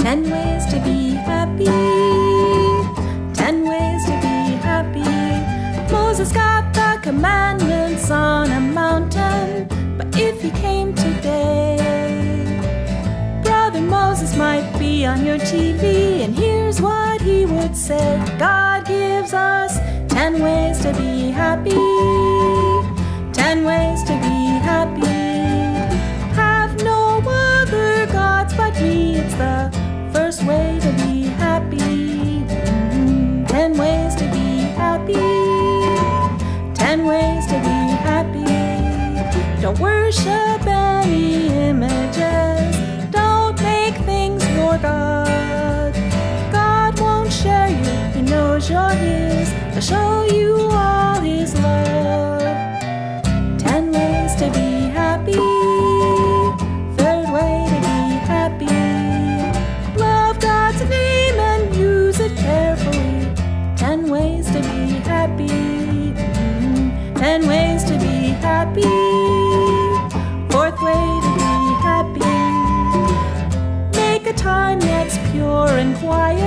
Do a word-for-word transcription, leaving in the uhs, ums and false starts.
Ten ways to be happy. Ten ways to be happy. Moses got the commandments on a mountain, but if he came today, Brother Moses might be on your T V, and here's what he would say. God gives us ten ways to be happy. Ten ways to be happy. Have no other gods but me. It's the first way to be happy. Mm-hmm. Ten ways to be happy. Ten ways to be happy. Don't worship any images. Don't make things your God. God won't share you. He knows you're His. He'll show you all His love. Ten ways to be happy. Third way to be happy. Love God's name and use it carefully. Ten ways to be happy. Mm-hmm. Ten ways to be happy. Fourth way to be happy. Make a time that's pure and quiet.